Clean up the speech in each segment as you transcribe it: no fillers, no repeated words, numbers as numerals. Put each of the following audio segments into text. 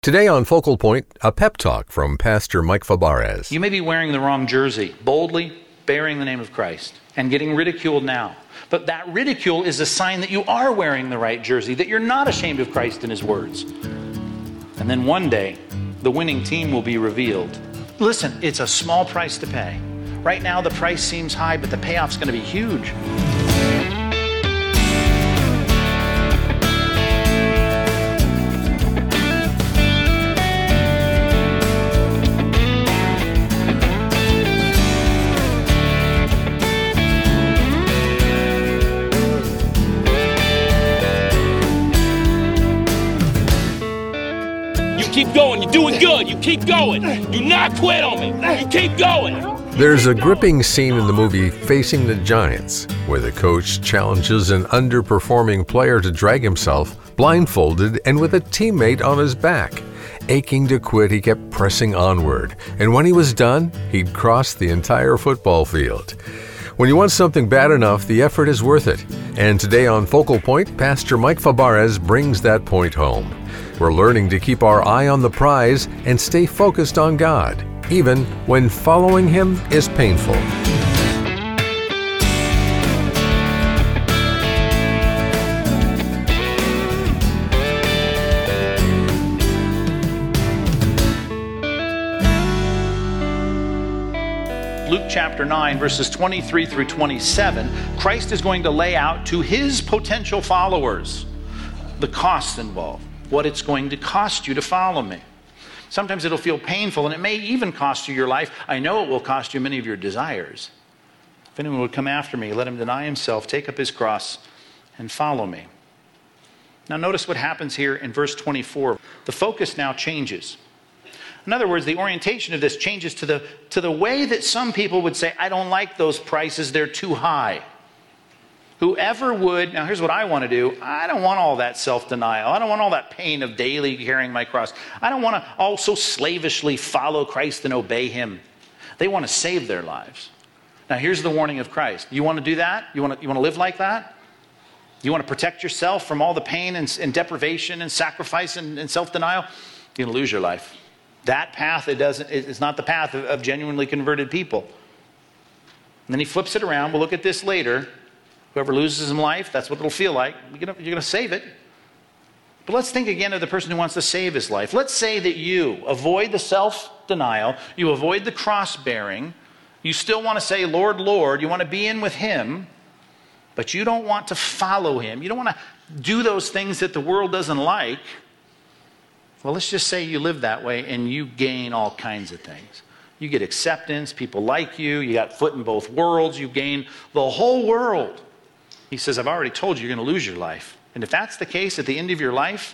Today on Focal Point, a pep talk from Pastor Mike Fabarez. You may be wearing the wrong jersey, boldly bearing the name of Christ, and getting ridiculed now. But that ridicule is a sign that you are wearing the right jersey, that you're not ashamed of Christ and His words. And then one day, the winning team will be revealed. Listen, it's a small price to pay. Right now, the price seems high, but the payoff's going to be huge. Keep going. You're doing good. You keep going. Do not quit on me. You keep going. There's a gripping scene in the movie Facing the Giants, where the coach challenges an underperforming player to drag himself, blindfolded and with a teammate on his back. Aching to quit, he kept pressing onward, and when he was done, he'd cross the entire football field. When you want something bad enough, the effort is worth it. And today on Focal Point, Pastor Mike Fabarez brings that point home. We're learning to keep our eye on the prize and stay focused on God, even when following Him is painful. Luke chapter 9, verses 23 through 27, Christ is going to lay out to His potential followers the costs involved, what it's going to cost you to follow me. Sometimes it'll feel painful, and it may even cost you your life. I know it will cost you many of your desires. If anyone would come after me, let him deny himself, take up his cross, and follow me. Now notice what happens here in verse 24. The focus now changes. In other words, the orientation of this changes to the way that some people would say, I don't like those prices, they're too high. Whoever would, now here's what I want to do. I don't want all that self-denial. I don't want all that pain of daily carrying my cross. I don't want to also slavishly follow Christ and obey Him. They want to save their lives. Now here's the warning of Christ. You want to do that? You want to live like that? You want to protect yourself from all the pain and deprivation and sacrifice and self-denial? You're going to lose your life. That path, it's not the path of genuinely converted people. And then He flips it around. We'll look at this later. Whoever loses his life, that's what it'll feel like. You're going to save it. But let's think again of the person who wants to save his life. Let's say that you avoid the self-denial, you avoid the cross-bearing, you still want to say, Lord, Lord, you want to be in with Him, but you don't want to follow Him. You don't want to do those things that the world doesn't like. Well, let's just say you live that way and you gain all kinds of things. You get acceptance, people like you, you got foot in both worlds, you gain the whole world. He says, I've already told you you're going to lose your life. And if that's the case at the end of your life,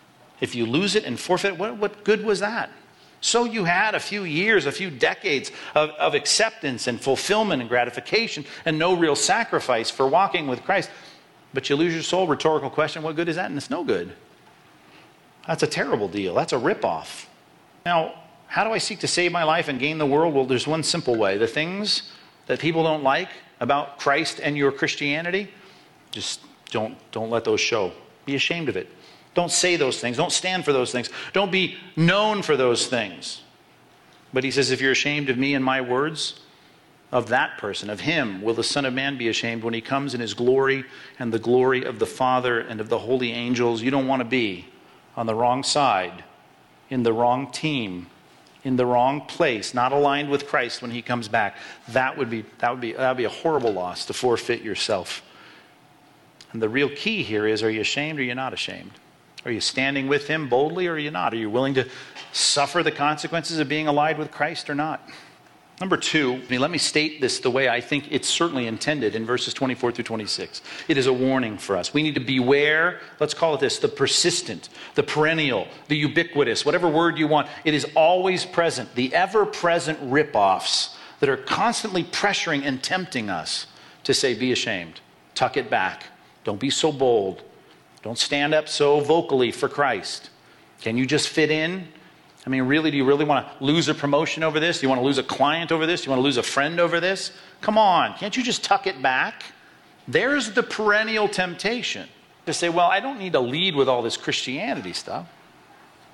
if you lose it and forfeit, what good was that? So you had a few years, a few decades of acceptance and fulfillment and gratification and no real sacrifice for walking with Christ. But you lose your soul. Rhetorical question, what good is that? And it's no good. That's a terrible deal. That's a ripoff. Now, how do I seek to save my life and gain the world? Well, there's one simple way. The things that people don't like about Christ and your Christianity, just don't let those show. Be ashamed of it. Don't say those things. Don't stand for those things. Don't be known for those things. But He says, if you're ashamed of me and my words, of that person, of Him, will the Son of Man be ashamed when He comes in His glory and the glory of the Father and of the holy angels. You don't want to be on the wrong side, in the wrong team, in the wrong place, not aligned with Christ when He comes back. That would be a horrible loss to forfeit yourself. And the real key here is, are you ashamed or are you not ashamed? Are you standing with Him boldly or are you not? Are you willing to suffer the consequences of being allied with Christ or not? Number two, let me state this the way I think it's certainly intended in verses 24 through 26. It is a warning for us. We need to beware, let's call it this, the persistent, the perennial, the ubiquitous, whatever word you want. It is always present, the ever-present rip-offs that are constantly pressuring and tempting us to say, be ashamed, tuck it back, don't be so bold, don't stand up so vocally for Christ. Can you just fit in? I mean, really, do you really want to lose a promotion over this? Do you want to lose a client over this? Do you want to lose a friend over this? Come on, can't you just tuck it back? There's the perennial temptation to say, well, I don't need to lead with all this Christianity stuff.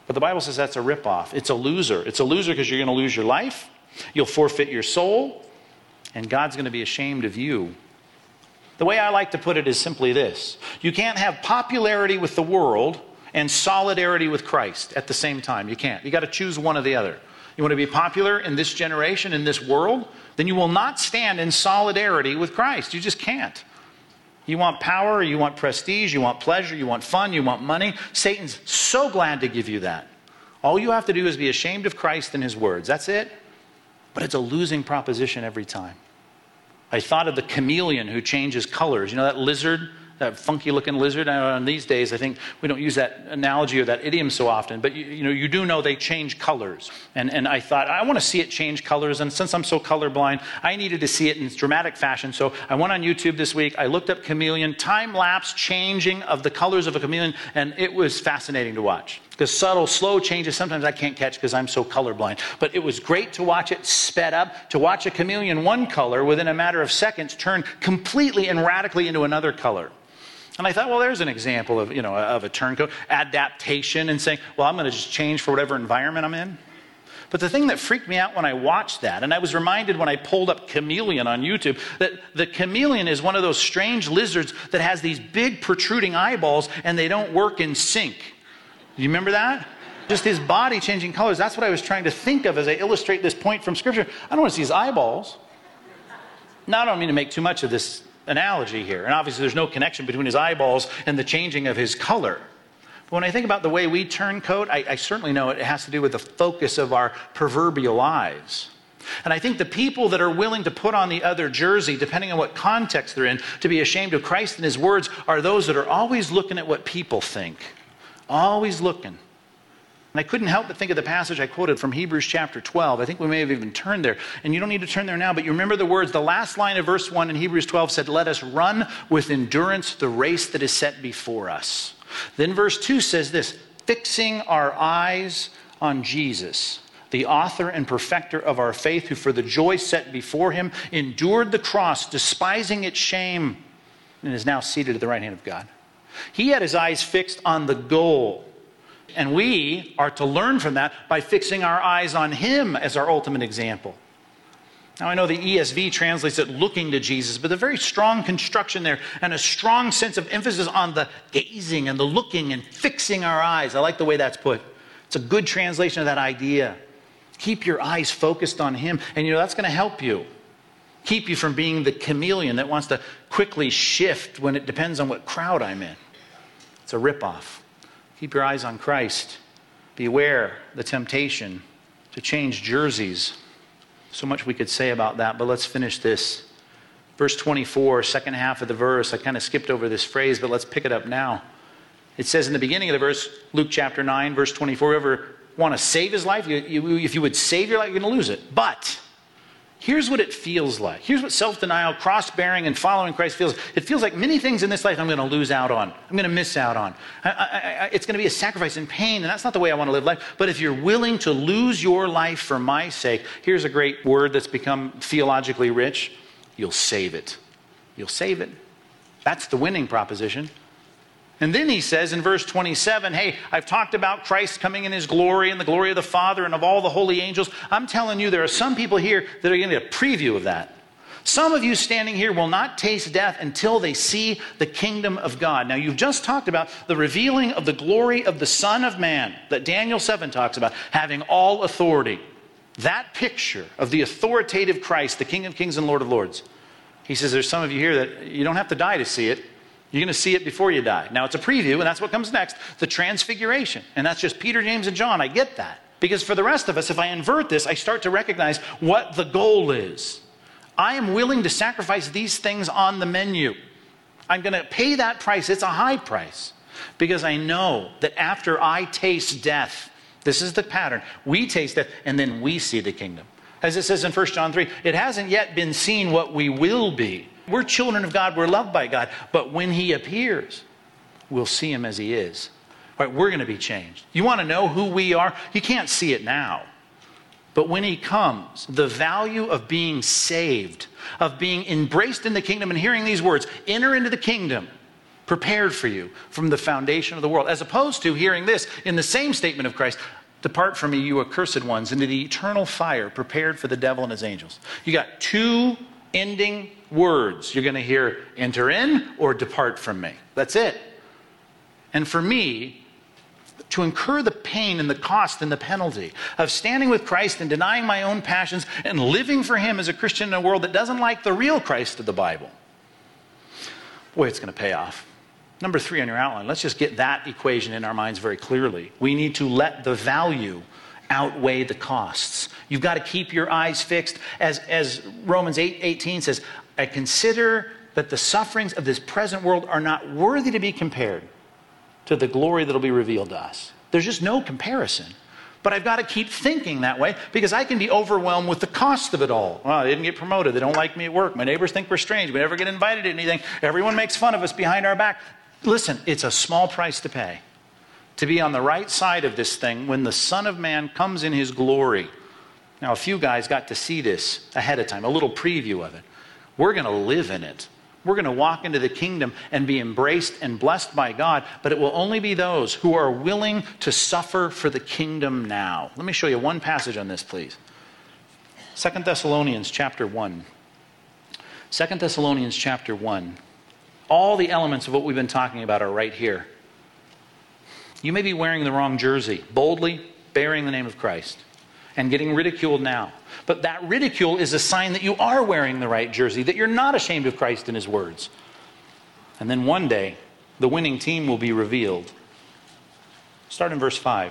But the Bible says that's a ripoff. It's a loser. It's a loser because you're going to lose your life, you'll forfeit your soul, and God's going to be ashamed of you. The way I like to put it is simply this. You can't have popularity with the world and solidarity with Christ at the same time. You can't. You got to choose one or the other. You want to be popular in this generation, in this world, then you will not stand in solidarity with Christ. You just can't. You want power, you want prestige, you want pleasure, you want fun, you want money. Satan's so glad to give you that. All you have to do is be ashamed of Christ and his words. That's it. But it's a losing proposition every time. I thought of the chameleon who changes colors. You know that lizard, that funky looking lizard? These days, I think we don't use that analogy or that idiom so often, but you do know they change colors. And I thought, I want to see it change colors, and since I'm so colorblind, I needed to see it in dramatic fashion. So I went on YouTube this week, I looked up chameleon, time-lapse changing of the colors of a chameleon, and it was fascinating to watch. Because subtle, slow changes, sometimes I can't catch because I'm so colorblind. But it was great to watch it sped up, to watch a chameleon one color within a matter of seconds turn completely and radically into another color. And I thought, well, there's an example of, of a turncoat, adaptation, and saying, well, I'm going to just change for whatever environment I'm in. But the thing that freaked me out when I watched that, and I was reminded when I pulled up chameleon on YouTube, that the chameleon is one of those strange lizards that has these big protruding eyeballs and they don't work in sync. Do you remember that? Just his body changing colors. That's what I was trying to think of as I illustrate this point from Scripture. I don't want to see his eyeballs. Now, I don't mean to make too much of this analogy here. And obviously there's no connection between his eyeballs and the changing of his color. But when I think about the way we turncoat, I certainly know it has to do with the focus of our proverbial eyes. And I think the people that are willing to put on the other jersey, depending on what context they're in, to be ashamed of Christ and his words, are those that are always looking at what people think. Always looking. And I couldn't help but think of the passage I quoted from Hebrews chapter 12. I think we may have even turned there. And you don't need to turn there now, but you remember the words. The last line of verse 1 in Hebrews 12 said, "Let us run with endurance the race that is set before us." Then verse 2 says this, "Fixing our eyes on Jesus, the author and perfecter of our faith, who for the joy set before him endured the cross, despising its shame, and is now seated at the right hand of God." He had his eyes fixed on the goal. And we are to learn from that by fixing our eyes on him as our ultimate example. Now I know the ESV translates it looking to Jesus, but a very strong construction there and a strong sense of emphasis on the gazing and the looking and fixing our eyes. I like the way that's put. It's a good translation of that idea. Keep your eyes focused on him, and that's going to help you. Keep you from being the chameleon that wants to quickly shift when it depends on what crowd I'm in. It's a ripoff. Keep your eyes on Christ. Beware the temptation to change jerseys. So much we could say about that, but let's finish this. Verse 24, second half of the verse. I kind of skipped over this phrase, but let's pick it up now. It says in the beginning of the verse, Luke chapter 9, verse 24, whoever want to save his life, if you would save your life, you're going to lose it. But here's what it feels like. Here's what self-denial, cross-bearing, and following Christ feels. It feels like many things in this life I'm going to lose out on. I'm going to miss out on. It's going to be a sacrifice and pain, and that's not the way I want to live life. But if you're willing to lose your life for my sake, here's a great word that's become theologically rich. You'll save it. You'll save it. That's the winning proposition. And then he says in verse 27, hey, I've talked about Christ coming in his glory and the glory of the Father and of all the holy angels. I'm telling you, there are some people here that are going to get a preview of that. Some of you standing here will not taste death until they see the kingdom of God. Now, you've just talked about the revealing of the glory of the Son of Man that Daniel 7 talks about, having all authority. That picture of the authoritative Christ, the King of Kings and Lord of Lords. He says there's some of you here that you don't have to die to see it. You're going to see it before you die. Now, it's a preview, and that's what comes next, the transfiguration. And that's just Peter, James, and John. I get that. Because for the rest of us, if I invert this, I start to recognize what the goal is. I am willing to sacrifice these things on the menu. I'm going to pay that price. It's a high price. Because I know that after I taste death, this is the pattern. We taste death, and then we see the kingdom. As it says in 1 John 3, it hasn't yet been seen what we will be. We're children of God. We're loved by God. But when he appears, we'll see him as he is. Right, we're going to be changed. You want to know who we are? You can't see it now. But when he comes, the value of being saved, of being embraced in the kingdom and hearing these words, enter into the kingdom, prepared for you from the foundation of the world. As opposed to hearing this in the same statement of Christ, depart from me, you accursed ones, into the eternal fire prepared for the devil and his angels. You got two ending words. You're going to hear enter in or depart from me. That's it. And for me, to incur the pain and the cost and the penalty of standing with Christ and denying my own passions and living for him as a Christian in a world that doesn't like the real Christ of the Bible, boy, it's going to pay off. Number 3 on your outline, let's just get that equation in our minds very clearly. We need to let the value outweigh the costs. You've got to keep your eyes fixed. As Romans 8:18 says, I consider that the sufferings of this present world are not worthy to be compared to the glory that will be revealed to us. There's just no comparison. But I've got to keep thinking that way because I can be overwhelmed with the cost of it all. Well, I didn't get promoted. They don't like me at work. My neighbors think we're strange. We never get invited to anything. Everyone makes fun of us behind our back. Listen, it's a small price to pay to be on the right side of this thing when the Son of Man comes in his glory. Now, a few guys got to see this ahead of time, a little preview of it. We're going to live in it. We're going to walk into the kingdom and be embraced and blessed by God, but it will only be those who are willing to suffer for the kingdom now. Let me show you one passage on this, please. 2 Thessalonians chapter 1. 2 Thessalonians chapter 1. All the elements of what we've been talking about are right here. You may be wearing the wrong jersey, boldly bearing the name of Christ, and getting ridiculed now. But that ridicule is a sign that you are wearing the right jersey, that you're not ashamed of Christ and his words. And then one day, the winning team will be revealed. Start in verse 5.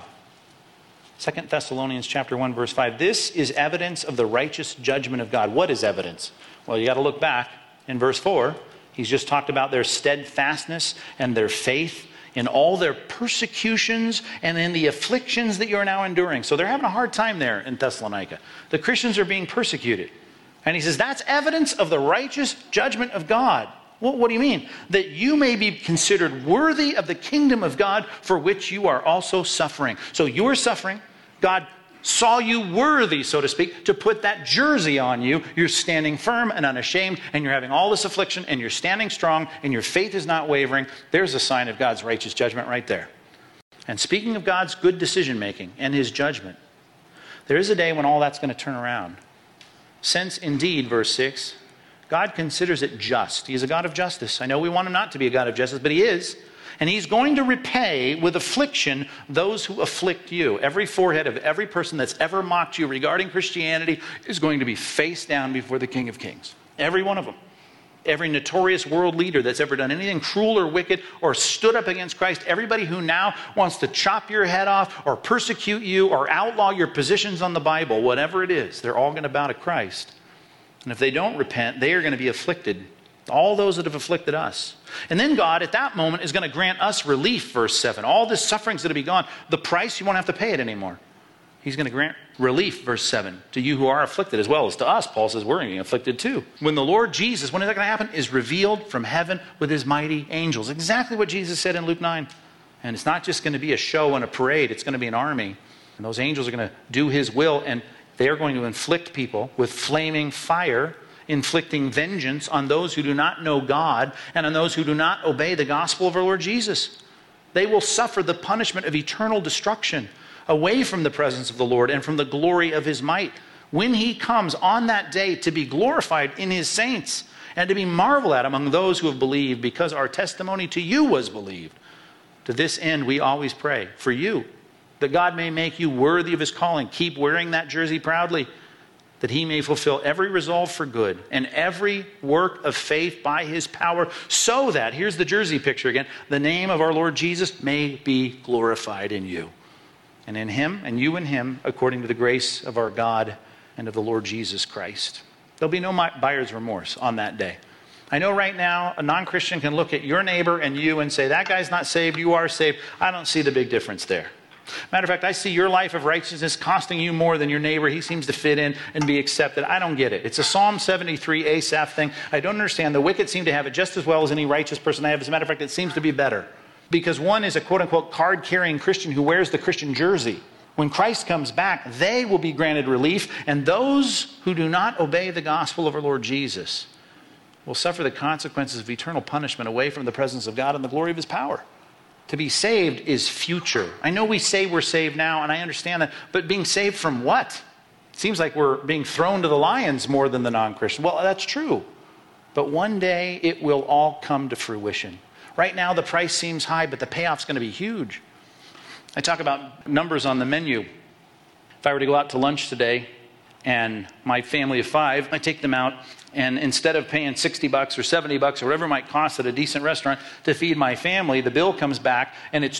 2 Thessalonians chapter 1, verse 5. This is evidence of the righteous judgment of God. What is evidence? Well, you got to look back in verse 4. He's just talked about their steadfastness and their faith in all their persecutions and in the afflictions that you're now enduring. So they're having a hard time there in Thessalonica. The Christians are being persecuted. And he says, that's evidence of the righteous judgment of God. Well, what do you mean? That you may be considered worthy of the kingdom of God for which you are also suffering. So you are suffering. God saw you worthy, so to speak, to put that jersey on you. You're standing firm and unashamed, and you're having all this affliction, and you're standing strong, and your faith is not wavering. There's a sign of God's righteous judgment right there. And speaking of God's good decision-making and his judgment, there is a day when all that's going to turn around. Since indeed, verse 6, God considers it just. He is a God of justice. I know we want him not to be a God of justice, but he is. And he's going to repay with affliction those who afflict you. Every forehead of every person that's ever mocked you regarding Christianity is going to be face down before the King of Kings. Every one of them. Every notorious world leader that's ever done anything cruel or wicked or stood up against Christ. Everybody who now wants to chop your head off or persecute you or outlaw your positions on the Bible, whatever it is, they're all going to bow to Christ. And if they don't repent, they are going to be afflicted. All those that have afflicted us. And then God, at that moment, is going to grant us relief, verse 7. All this suffering's going to be gone. The price, you won't have to pay it anymore. He's going to grant relief, verse 7, to you who are afflicted as well as to us. Paul says we're being afflicted too. When the Lord Jesus, when is that going to happen? Is revealed from heaven with his mighty angels. Exactly what Jesus said in Luke 9. And it's not just going to be a show and a parade. It's going to be an army. And those angels are going to do his will. And they are going to inflict people with flaming fire, inflicting vengeance on those who do not know God and on those who do not obey the gospel of our Lord Jesus. They will suffer the punishment of eternal destruction away from the presence of the Lord and from the glory of his might. When he comes on that day to be glorified in his saints and to be marveled at among those who have believed, because our testimony to you was believed. To this end we always pray for you, that God may make you worthy of his calling. Keep wearing that jersey proudly, that he may fulfill every resolve for good and every work of faith by his power, so that, here's the jersey picture again, the name of our Lord Jesus may be glorified in you. And in him, and you in him, according to the grace of our God and of the Lord Jesus Christ. There'll be no buyer's remorse on that day. I know right now a non-Christian can look at your neighbor and you and say, that guy's not saved, you are saved. I don't see the big difference there. Matter of fact, I see your life of righteousness costing you more than your neighbor. He seems to fit in and be accepted. I don't get it. It's a Psalm 73 Asaph thing. I don't understand. The wicked seem to have it just as well as any righteous person I have. As a matter of fact, it seems to be better. Because one is a quote-unquote card-carrying Christian who wears the Christian jersey. When Christ comes back, they will be granted relief. And those who do not obey the gospel of our Lord Jesus, will suffer the consequences of eternal punishment away from the presence of God and the glory of his power. To be saved is future. I know we say we're saved now, and I understand that, but being saved from what? It seems like we're being thrown to the lions more than the non-Christian. Well, that's true. But one day it will all come to fruition. Right now the price seems high, but the payoff's going to be huge. I talk about numbers on the menu. If I were to go out to lunch today, and my family of 5, I take them out, and instead of paying $60 or $70 or whatever it might cost at a decent restaurant to feed my family, the bill comes back and it's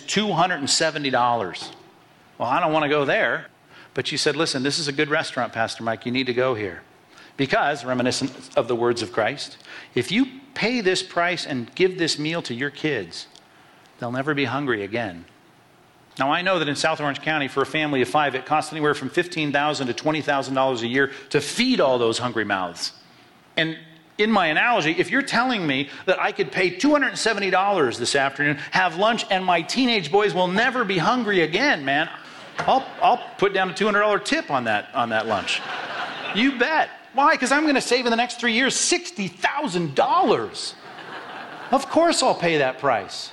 $270. Well, I don't want to go there. But you said, listen, this is a good restaurant, Pastor Mike. You need to go here. Because, reminiscent of the words of Christ, if you pay this price and give this meal to your kids, they'll never be hungry again. Now, I know that in South Orange County, for a family of 5, it costs anywhere from $15,000 to $20,000 a year to feed all those hungry mouths. And in my analogy, if you're telling me that I could pay $270 this afternoon, have lunch, and my teenage boys will never be hungry again, man, I'll put down a $200 tip on that lunch. You bet. Why? Because I'm going to save in the next 3 years $60,000. Of course I'll pay that price.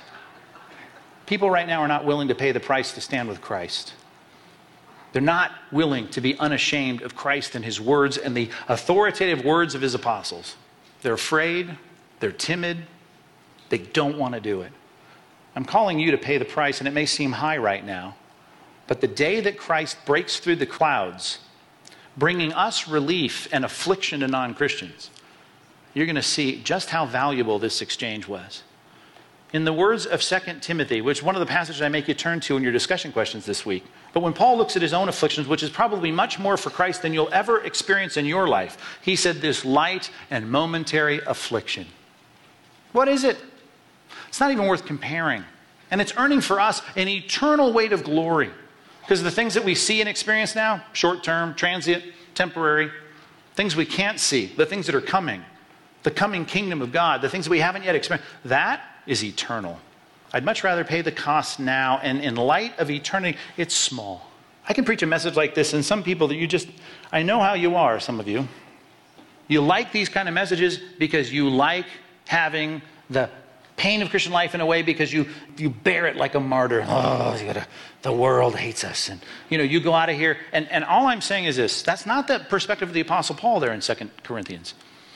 People right now are not willing to pay the price to stand with Christ. They're not willing to be unashamed of Christ and his words and the authoritative words of his apostles. They're afraid. They're timid. They don't want to do it. I'm calling you to pay the price, and it may seem high right now, but the day that Christ breaks through the clouds, bringing us relief and affliction to non-Christians, you're going to see just how valuable this exchange was. In the words of 2 Timothy, which is one of the passages I make you turn to in your discussion questions this week, but when Paul looks at his own afflictions, which is probably much more for Christ than you'll ever experience in your life, he said this light and momentary affliction. What is it? It's not even worth comparing. And it's earning for us an eternal weight of glory. Because the things that we see and experience now, short-term, transient, temporary, things we can't see, the things that are coming, the coming kingdom of God, the things that we haven't yet experienced, that is eternal. I'd much rather pay the cost now, and in light of eternity, it's small. I can preach a message like this, and some people that I know how you are, some of you. You like these kind of messages because you like having the pain of Christian life in a way because you bear it like a martyr. Oh, the world hates us. And you go out of here, and all I'm saying is this. That's not the perspective of the Apostle Paul there in 2 Corinthians.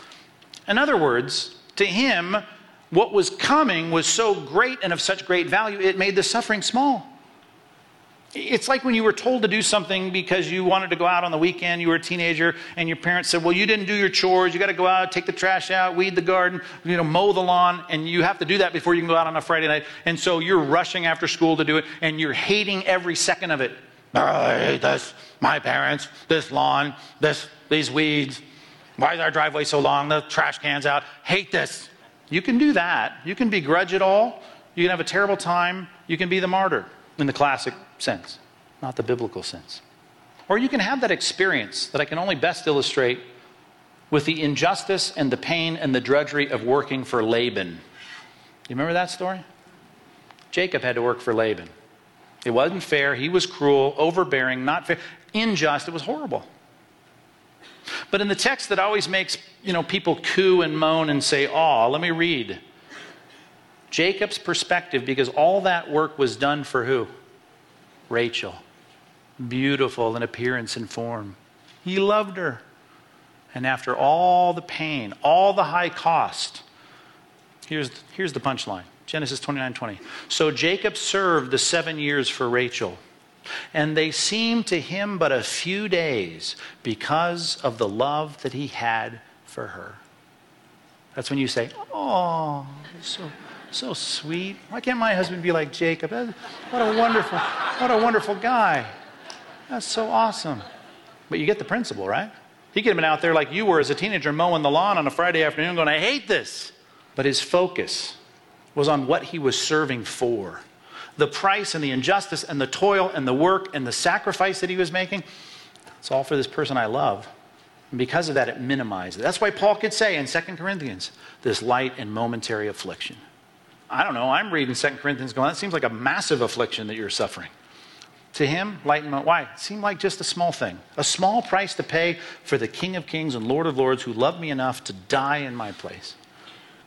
In other words, to him, what was coming was so great and of such great value, it made the suffering small. It's like when you were told to do something because you wanted to go out on the weekend, you were a teenager, and your parents said, well, you didn't do your chores, you got to go out, take the trash out, weed the garden, mow the lawn, and you have to do that before you can go out on a Friday night. And so you're rushing after school to do it, and you're hating every second of it. Oh, I hate this, my parents, this lawn, these weeds. Why is our driveway so long? The trash can's out. Hate this. You can do that. You can begrudge it all. You can have a terrible time. You can be the martyr in the classic sense, not the biblical sense. Or you can have that experience that I can only best illustrate with the injustice and the pain and the drudgery of working for Laban. You remember that story? Jacob had to work for Laban. It wasn't fair. He was cruel, overbearing, not fair, unjust. It was horrible. But in the text that always makes, people coo and moan and say, aw, let me read Jacob's perspective, because all that work was done for who? Rachel. Beautiful in appearance and form. He loved her. And after all the pain, all the high cost, here's the punchline. Genesis 29:20. So Jacob served the 7 years for Rachel, and they seemed to him but a few days because of the love that he had for her. That's when you say, oh, so sweet. Why can't my husband be like Jacob? What a wonderful guy. That's so awesome. But you get the principle, right? He could have been out there like you were as a teenager mowing the lawn on a Friday afternoon going, I hate this. But his focus was on what he was serving for. The price and the injustice and the toil and the work and the sacrifice that he was making, it's all for this person I love. And because of that, it minimized it. That's why Paul could say in 2 Corinthians, this light and momentary affliction. I don't know, I'm reading 2 Corinthians going, that seems like a massive affliction that you're suffering. To him, light and why? It seemed like just a small thing. A small price to pay for the King of Kings and Lord of Lords who loved me enough to die in my place.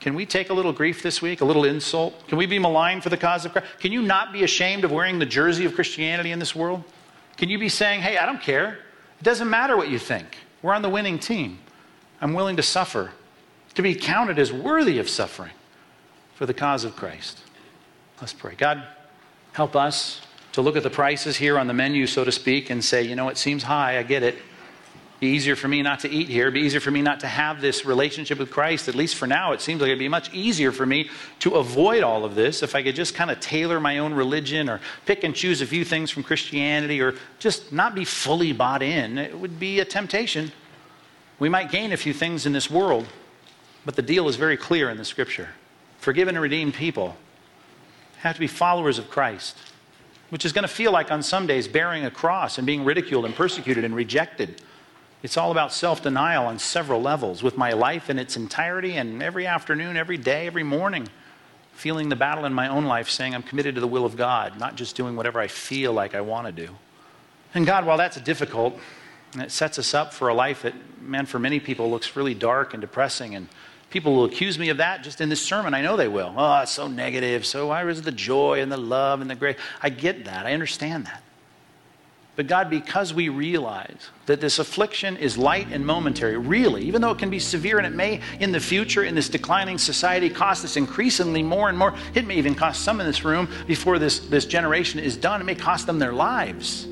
Can we take a little grief this week, a little insult? Can we be maligned for the cause of Christ? Can you not be ashamed of wearing the jersey of Christianity in this world? Can you be saying, hey, I don't care. It doesn't matter what you think. We're on the winning team. I'm willing to suffer, to be counted as worthy of suffering for the cause of Christ. Let's pray. God, help us to look at the prices here on the menu, so to speak, and say, you know, it seems high, I get it. It'd be easier for me not to eat here. It'd be easier for me not to have this relationship with Christ. At least for now, it seems like it'd be much easier for me to avoid all of this if I could just kind of tailor my own religion or pick and choose a few things from Christianity or just not be fully bought in. It would be a temptation. We might gain a few things in this world, but the deal is very clear in the Scripture. Forgiven and redeemed people have to be followers of Christ, which is going to feel like on some days bearing a cross and being ridiculed and persecuted and rejected. It's all about self-denial on several levels, with my life in its entirety and every afternoon, every day, every morning, feeling the battle in my own life, saying I'm committed to the will of God, not just doing whatever I feel like I want to do. And God, while that's difficult, and it sets us up for a life that, man, for many people looks really dark and depressing, and people will accuse me of that just in this sermon. I know they will. Oh, it's so negative. So where is the joy and the love and the grace? I get that. I understand that. But God, because we realize that this affliction is light and momentary, really, even though it can be severe and it may in the future in this declining society cost us increasingly more and more. It may even cost some in this room before this generation is done. It may cost them their lives.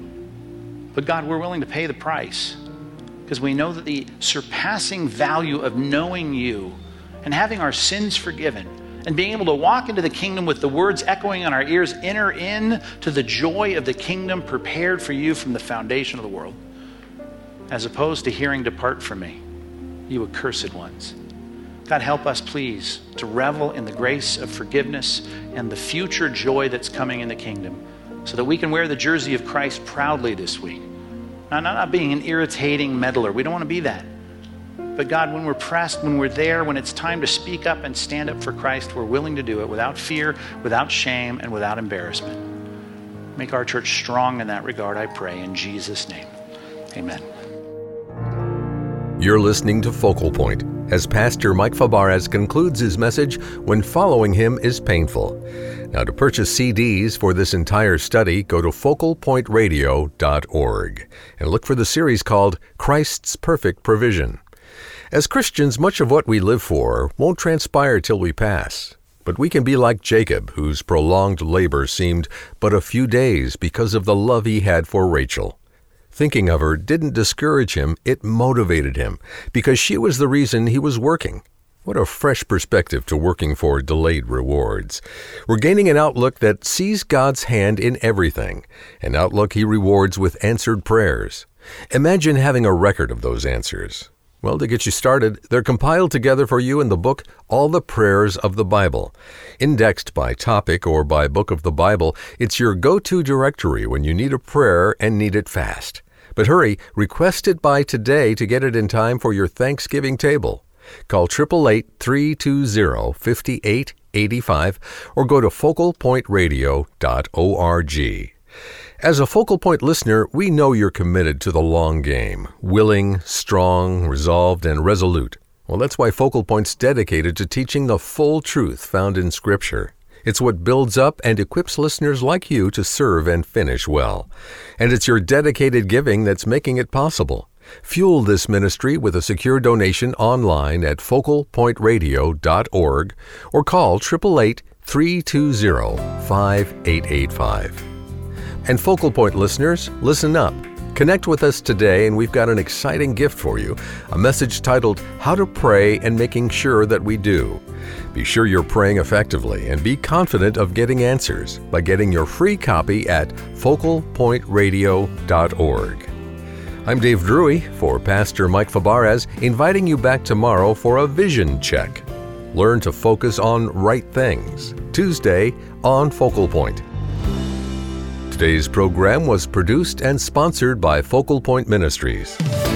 But God, we're willing to pay the price because we know that the surpassing value of knowing you and having our sins forgiven and being able to walk into the kingdom with the words echoing in our ears, enter in to the joy of the kingdom prepared for you from the foundation of the world, as opposed to hearing, depart from me, you accursed ones. God, help us, please, to revel in the grace of forgiveness and the future joy that's coming in the kingdom, so that we can wear the jersey of Christ proudly this week. Not being an irritating meddler. We don't want to be that. But God, when we're pressed, when we're there, when it's time to speak up and stand up for Christ, we're willing to do it without fear, without shame, and without embarrassment. Make our church strong in that regard, I pray, in Jesus' name. Amen. You're listening to Focal Point as Pastor Mike Fabarez concludes his message, When Following Him is Painful. Now, to purchase CDs for this entire study, go to focalpointradio.org and look for the series called Christ's Perfect Provision. As Christians, much of what we live for won't transpire till we pass. But we can be like Jacob, whose prolonged labor seemed but a few days because of the love he had for Rachel. Thinking of her didn't discourage him, it motivated him, because she was the reason he was working. What a fresh perspective to working for delayed rewards. We're gaining an outlook that sees God's hand in everything, an outlook he rewards with answered prayers. Imagine having a record of those answers. Well, to get you started, they're compiled together for you in the book, All the Prayers of the Bible. Indexed by topic or by book of the Bible, it's your go-to directory when you need a prayer and need it fast. But hurry, request it by today to get it in time for your Thanksgiving table. Call 888-320-5885 or go to focalpointradio.org. As a Focal Point listener, we know you're committed to the long game, willing, strong, resolved, and resolute. Well, that's why Focal Point's dedicated to teaching the full truth found in Scripture. It's what builds up and equips listeners like you to serve and finish well. And it's your dedicated giving that's making it possible. Fuel this ministry with a secure donation online at focalpointradio.org or call 888-320-5885. And Focal Point listeners, listen up. Connect with us today and we've got an exciting gift for you, a message titled, How to Pray and Making Sure That We Do. Be sure you're praying effectively and be confident of getting answers by getting your free copy at focalpointradio.org. I'm Dave Drury for Pastor Mike Fabarez, inviting you back tomorrow for a vision check. Learn to focus on right things. Tuesday on Focal Point. Today's program was produced and sponsored by Focal Point Ministries.